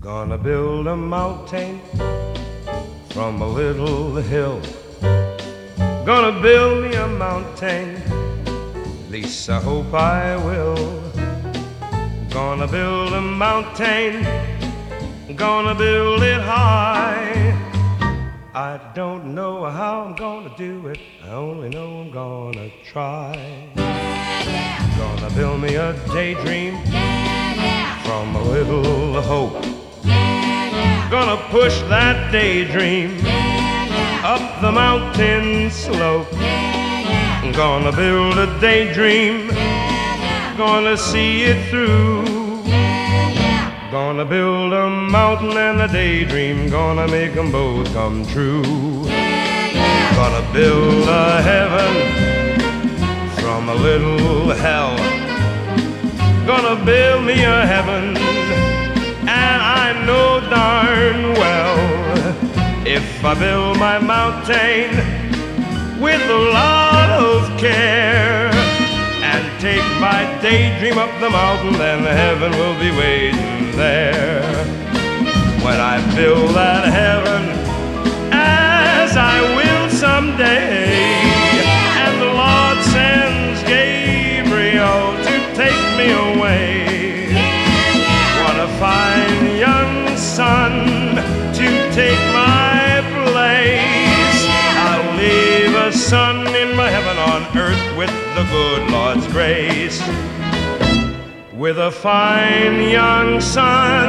Gonna build a mountain from a little hill. Gonna build me a mountain, at least I hope I will. Gonna build a mountain, gonna build it high. I don't know how I'm gonna do it, I only know I'm gonna try. Gonna build me a daydream from a little hope. Gonna push that daydream up the mountain slope. Gonna build a daydream, gonna see it through. Gonna build a mountain and a daydream, gonna make them both come true. Gonna build a heaven from a little hell. Gonna build me a heaven, and I know darn well, if I build my mountain with a lot of care and take my daydream up the mountain, then heaven will be waiting there. When I build that heaven, as I will someday, and the Lord sends Gabriel to take me away, what a fine young son to take my place. I'll leave a son in my heaven on earth with the good Lord's grace. With a fine young son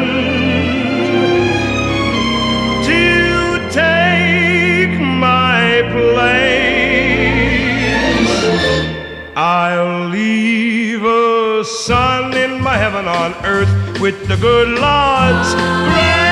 to take my place. I'll leave a son in my heaven on earth with the good Lord's grace.